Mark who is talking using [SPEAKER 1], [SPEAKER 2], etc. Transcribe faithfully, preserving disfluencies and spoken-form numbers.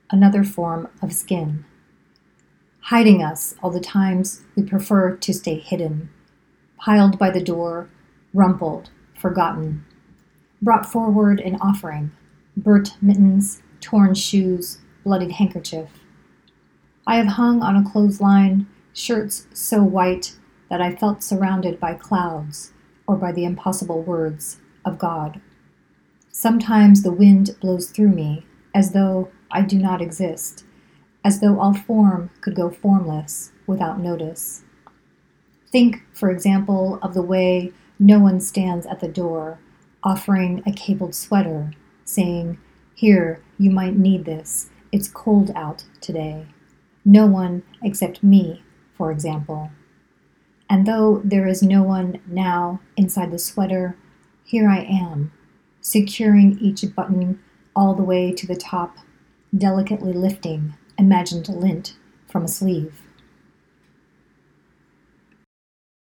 [SPEAKER 1] another form of skin, hiding us all the times we prefer to stay hidden, piled by the door, rumpled, forgotten, brought forward in offering, burnt mittens, torn shoes, bloodied handkerchief. I have hung on a clothesline shirts so white that I felt surrounded by clouds or by the impossible words of God. Sometimes the wind blows through me as though I do not exist, as though all form could go formless without notice. Think, for example, of the way no one stands at the door, offering a cabled sweater, saying, "Here, you might need this. It's cold out today." No one except me, for example. And though there is no one now inside the sweater, here I am, securing each button all the way to the top, delicately lifting imagined lint from a sleeve.